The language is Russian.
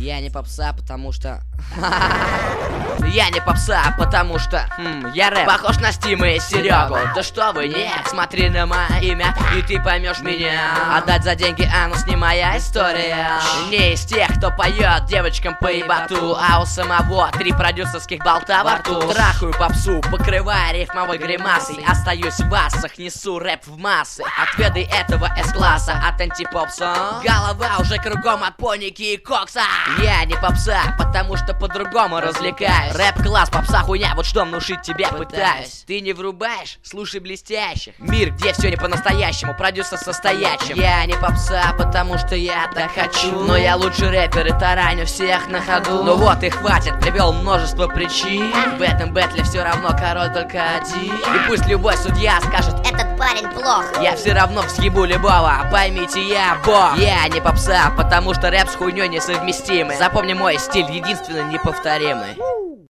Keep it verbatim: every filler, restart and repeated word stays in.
Я не попса, потому что... Я не попса, потому что хм, я рэп. Похож на Стима и Серегу. Да что вы, нет, смотри на мое имя, и ты поймешь меня. Отдать за деньги анус не моя история. Не из тех, кто поет девочкам по ебату, а у самого три продюсерских болта во рту. Трахаю попсу, покрывая рифмовой гримасой. Остаюсь в вассах, несу рэп в массы. Отведай этого С-класса от антипопса. Голова уже кругом от поники и кокса. Я не попса, потому что по-другому развлекаюсь. Рэп-класс, попса хуйня, вот что внушить тебе пытаюсь. Ты не врубаешь? Слушай блестящих. Мир, где все не по-настоящему, продюсер состоячим. Я не попса, потому что я так хочу. Но я лучший рэпер и тараню всех на ходу. Ну вот и хватит, привел множество причин. В этом бэтле все равно король только один. И пусть любой судья скажет: этот парень плох, я все равно взъебу любого, поймите, я бог. Я не попса, потому что рэп с хуйней несовместимый. Запомни мой стиль, единственный неповторимый.